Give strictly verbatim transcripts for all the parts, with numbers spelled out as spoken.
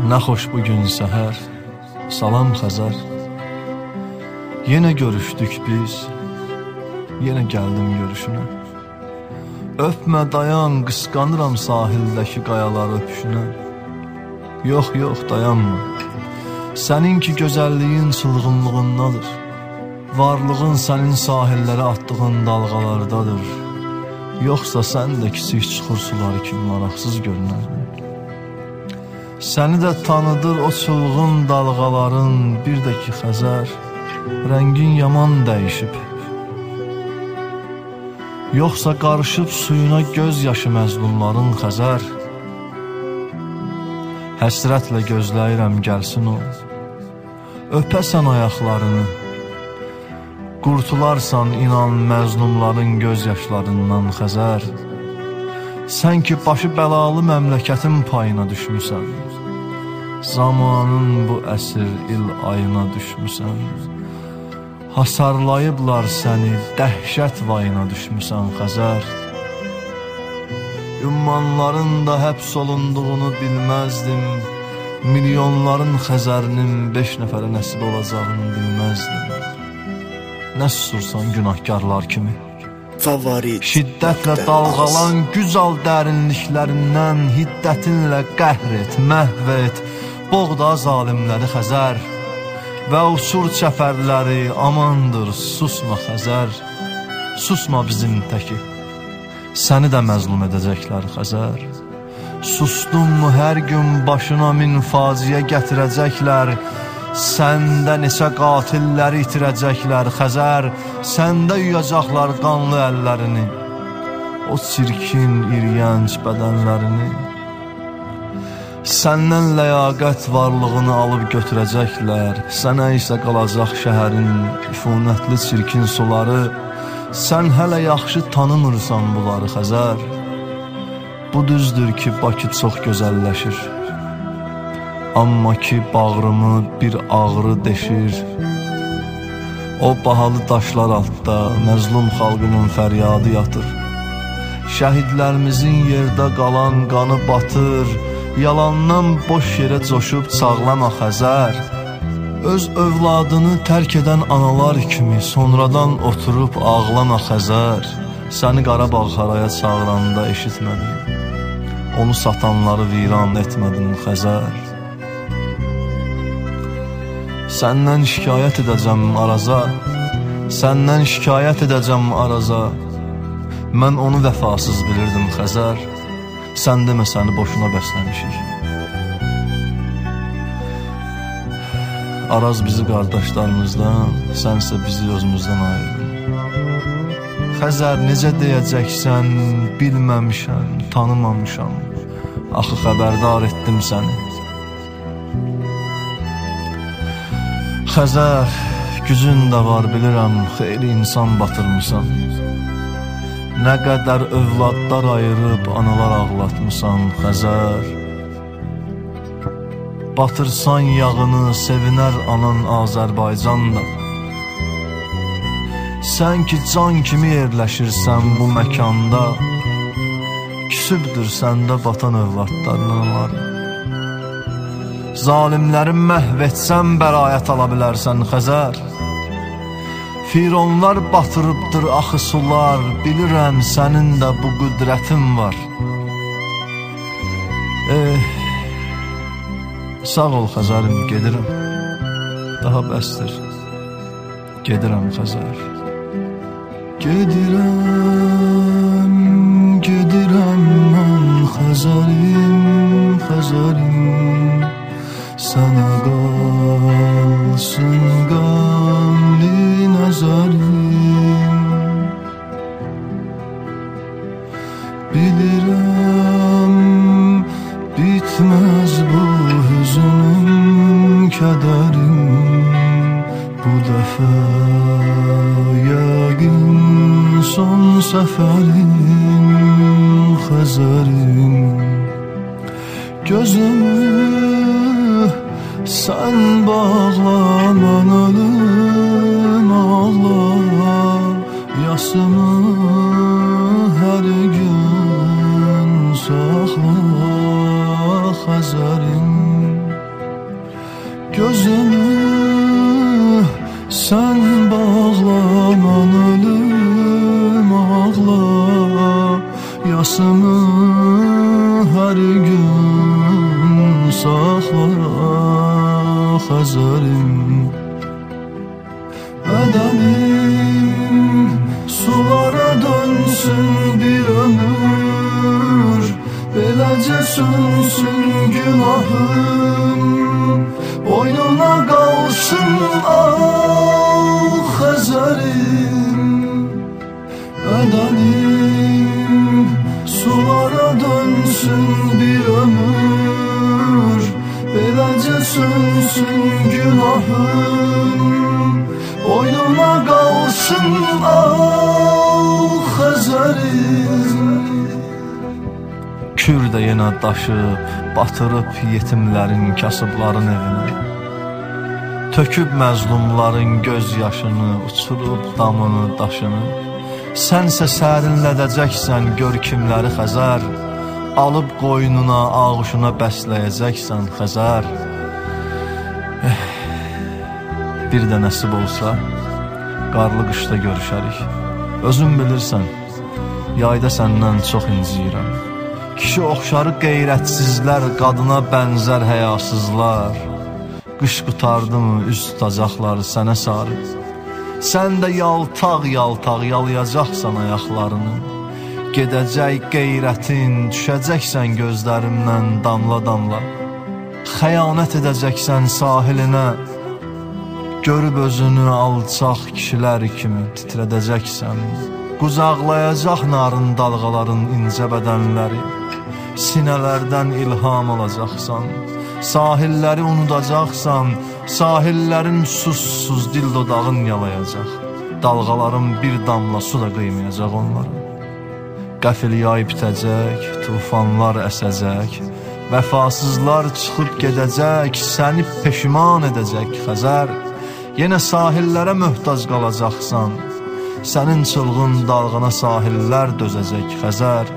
Nə xoş bugün səhər, salam Xəzər. Yenə görüşdük biz, yenə gəldim görüşünə. Öpmə dayan, qısqanıram sahildəki qayaları öpüşünə. Yox, yox, dayanma. Səninki gözəlliyin çılğınlığındadır. Varlığın sənin sahillərə attığın dalğalardadır. Yoxsa sən də kiçik çıxır suları kimi maraqsız görünərdin. Səni də tanıdır o çılğın dalğaların, bir də ki Xəzər, rəngin yaman dəyişib. Yoxsa qarışıb suyuna göz yaşı məzlumların Xəzər. Həsrətlə gözləyirəm gəlsin o, öpəsən ayaqlarını. Qurtularsan inan məzlumların göz yaşlarından Xəzər. Sən ki başı bəlalı məmləkətin payına düşmüsən. Zamanın bu əsr il ayına düşmüsən. Hasarlayıblar səni, dəhşət vayına düşmüsən Xəzər. Ümmanların da həbs olunduğunu bilməzdim. Milyonların Xəzərinin beş nəfərə nəsib olacağını bilməzdim. Nə susursan günahkarlar kimi. Favorit. Şiddətlə dalğalan güzal dərinliklərindən, hiddətinlə qəhr et, məhv et, boğda zalimləri Xəzər. Və uçur çəpərləri, amandır, susma Xəzər. Susma bizim təki, səni də məzlum edəcəklər Xəzər. Susdunmu hər gün başına min faciə gətirəcəklər. Səndə neçə qatilləri itirəcəklər Xəzər. Səndə yuyacaqlar qanlı əllərini, o çirkin, iryənc bədənlərini. Səndən ləyaqət varlığını alıb götürəcəklər. Sənə isə qalacaq şəhərin üfunətli çirkin suları. Sən hələ yaxşı tanımırsan bunları Xəzər. Bu düzdür ki Bakı çox gözəlləşir, amma ki bağrımı bir ağrı deşir. O bahalı daşlar altda məzlum xalqının fəryadı yatır. Şəhidlərimizin yerdə qalan qanı batır. Yalandan boş yerə coşub çağlama Xəzər. Öz övladını tərk edən analar kimi sonradan oturub ağlama Xəzər. Səni Qarabağ haraya çağıranda eşitmədim, onu satanları viran etmədim Xəzər. Səndən şikayət edəcəm Araza, səndən şikayət edəcəm Araza. Mən onu vəfasız bilirdim Xəzər. Sən demə səni boşuna bəsləmişik. Araz bizi qardaşlarımızdan, sənsə bizi özümüzdən ayırdın. Xəzər necə deyəcəksən, bilməmişəm, tanımamışam. Axı xəbərdar etdim səni. Xəzər, gücün də var bilirəm, xeyli insan batırmısan. Nə qədər övladlar ayırıb analar ağlatmısan Xəzər. Batırsan yağını sevinər anan Azərbaycanda. Sən ki can kimi yerləşirsən bu məkanda. Küsübdür səndə vatan övladlarının anaları. Zalimləri məhv etsən bəraət ala bilərsən Xəzər. Fironlar batırıbdır axı sular, bilirəm sənin də bu qüdrətin var. Eh, sağ ol Xəzərim, gedirəm. Daha bəsdir, gedirəm Xəzər. Gedirəm, gedirəm mən Xəzərim, Xəzərim. Sənə qalsın qəmli nəzərim. Bilirəm bitməz bu hüzünüm, kədərim. Bu dəfə yəqin son səfərim Xəzərim. Gözümü sən bağla, mən ölüm ağla. Yasımı hər gün saxla Xəzərim. bağla, mən ölüm ağla, yasımı hər gün saxla Xəzərim. Bədənim sulara dönsün bir ömür, beləcə sönsün günahım, boynuna qalsın ağ Xəzərim. Bədənim sulara dönsün bir ömür, beləcə sönsün günahım, boynuna qalsın ağ Xəzərim. Kür də yenə daşıb, batırıb yetimlərin, kasıbların evinə, töküb məzlumların göz yaşını, uçurub damını, daşını. Sənsə sərinlədəcəksən görkimləri Xəzər, alıb qoynuna, ağuşuna bəsləyəcəksən Xəzər. Eh, bir də nəsib olsa, qarlı qışda görüşərik. Özün bilirsən, yayda səndən çox inciyirəm. Kişi oxşarı qeyrətsizlər, qadına bənzər həyasızlar. Qış qutardı mı üz tutacaqlar sənə sarı. Sən də yaltaq-yaltaq yalayacaqsan ayaqlarını. Gedəcək qeyrətin, düşəcəksən gözlərimdən damla-damla. Xəyanət edəcəksən sahilinə, görüb özünü alçaq kişilər kimi titrədəcəksən. Qucaqlayacaq narın dalğaların incə bədənləri, sinələrdən ilham alacaqsan. Sahilləri unudacaqsan, sahillərin susuz dil dodağın yalayacaq. Dalğaların bir damla su da qıymayacaq onları. Qəfil yay bitəcək, tufanlar əsəcək, vəfasızlar çıxıb gedəcək, səni peşiman edəcək Xəzər. Yenə sahillərə möhtac qalacaqsan, sənin çılğın dalğana sahillər dözəcək Xəzər.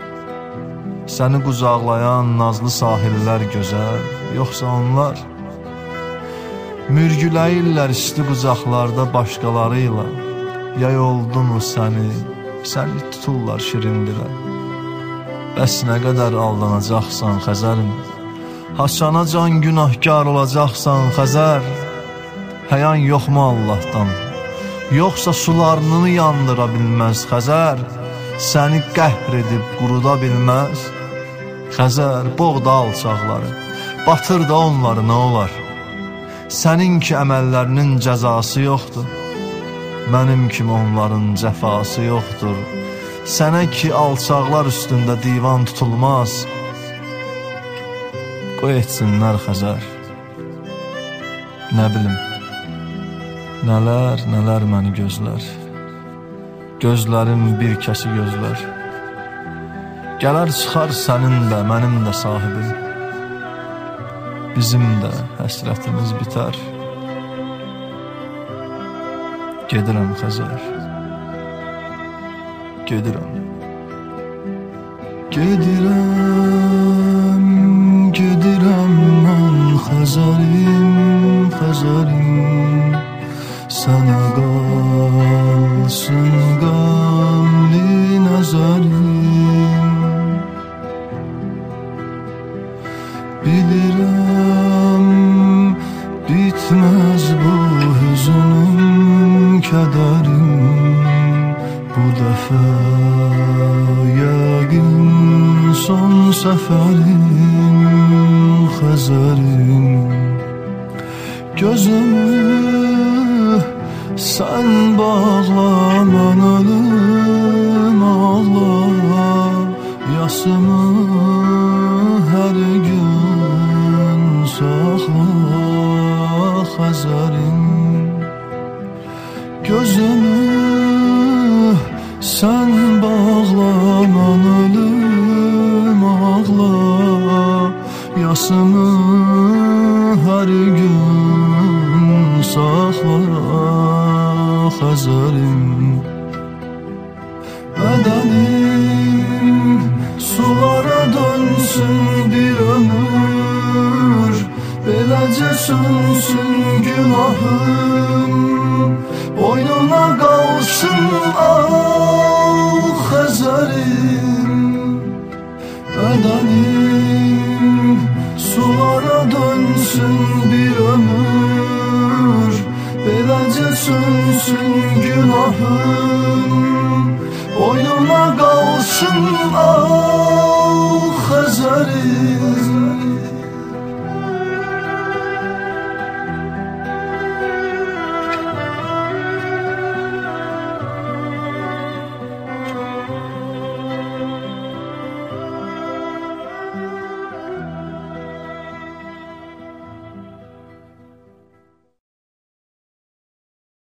Səni qucaqlayan nazlı sahillər gözəl, yoxsa onlar mürgüləyirlər isti qucaqlarda başqaları ilə. Yay oldu mu səni, səni tuturlar şirindirə. Bəs nə qədər aldanacaqsan Xəzərim, haçana can günahkar olacaqsan Xəzər. Həyan yoxmu Allahdan, yoxsa sularını yandıra bilməz Xəzər. Səni qəhr edib quruda bilməz Xəzər. Boğda alçaqları, batır da onları, nə olar? Sənin ki əməllərinin cəzası yoxdur, mənim kimi onların cəfası yoxdur. Sənə ki alçaqlar üstündə divan tutulmaz, qoy etsinlər Xəzər. Nə bilim, nələr, nələr məni gözlər. Gözlərim bir kəsi gözlər. Gələr çıxar sənin də, mənim də sahibim. Bizim də həsrətimiz bitər. Gedirəm Xəzər, gedirəm. Gedirəm, gedirəm mən Xəzərim, Xəzərim. Sənə qalsın qəmli nəzərim. Bilirəm bitməz bu hüzünüm, kədərim. Bu dəfə yəqin son səfərim Xəzərim. Gözümü sən bağla, mən ölüm ağla, yasımı hər gün saxla Xəzərim. Gözümü sən bağla, mən ölüm ağla, yasımı hər gün saxla Xəzərim. Bədənim sulara dönsün bir ömür, beləcə sönsün günahım, qalsın ah Xəzərim, bədənim sulara dönsün bir ömür, beləcə sönsün günahım, boynuma qalsın ah Xəzərim,